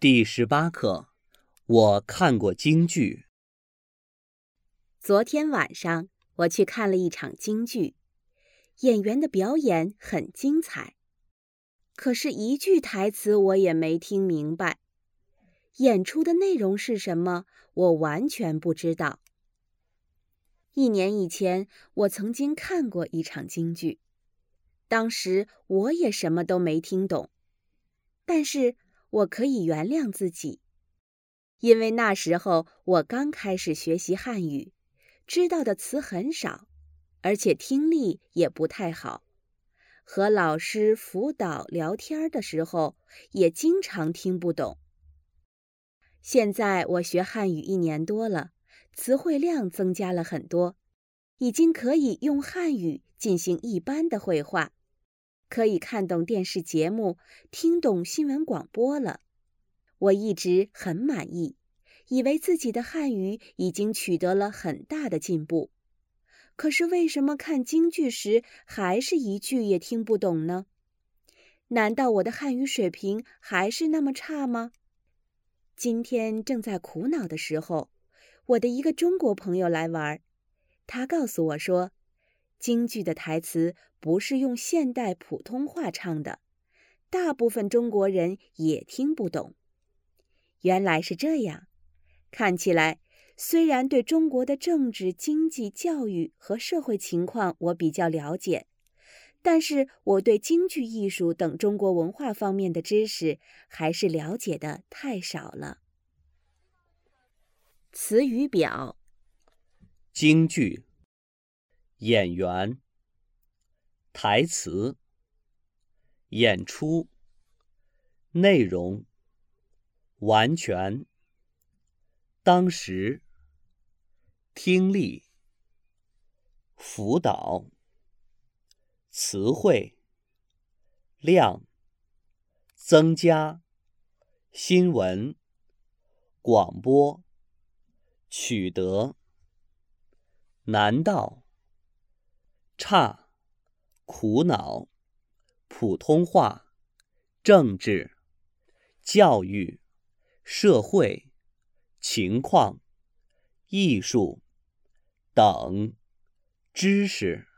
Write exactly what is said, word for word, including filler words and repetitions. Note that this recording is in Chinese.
第十八课，我看过京剧。 昨天晚上我去看了一场京剧，演员的表演很精彩，可是一句台词我也没听明白。演出的内容是什么，我完全不知道。一年以前，我曾经看过一场京剧，当时我也什么都没听懂，但是我可以原谅自己，因为那时候我刚开始学习汉语，知道的词很少，而且听力也不太好。和老师辅导聊天的时候，也经常听不懂。现在我学汉语一年多了，词汇量增加了很多，已经可以用汉语进行一般的会话，可以看懂电视节目，听懂新闻广播了。我一直很满意，以为自己的汉语已经取得了很大的进步。可是为什么看京剧时还是一句也听不懂呢？难道我的汉语水平还是那么差吗？今天正在苦恼的时候，我的一个中国朋友来玩，他告诉我说，京剧的台词不是用现代普通话唱的，大部分中国人也听不懂。原来是这样，看起来虽然对中国的政治、经济、教育和社会情况我比较了解，但是我对京剧艺术等中国文化方面的知识还是了解的太少了。词语表： 京剧，演员，台词，演出，内容，完全，当时，听力，辅导，词汇，量，增加，新闻，广播，取得，难道，差，苦恼，普通话，政治，教育，社会，情况，艺术，等，知识。